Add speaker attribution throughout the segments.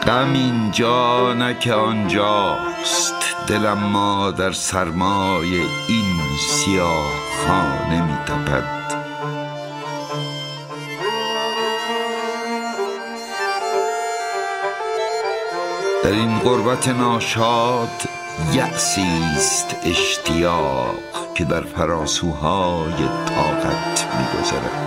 Speaker 1: غم اینجا نه که آنجاست، دلم ما در سرمای این سیاه خانه می تپد. در این غربت ناشاد یأسی است اشتیاق که در فراسوهای طاقت می گذرد.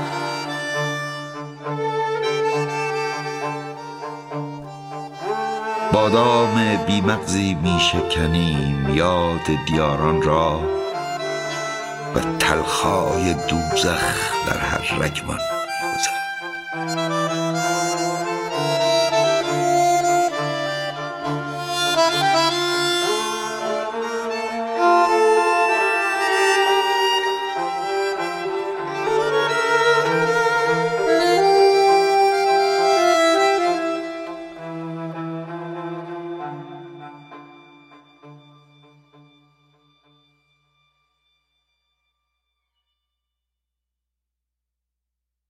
Speaker 1: بادام بیمغزی می شکنیم یاد دیاران را و تلخای دوزخ در هر رگمان می گذرد.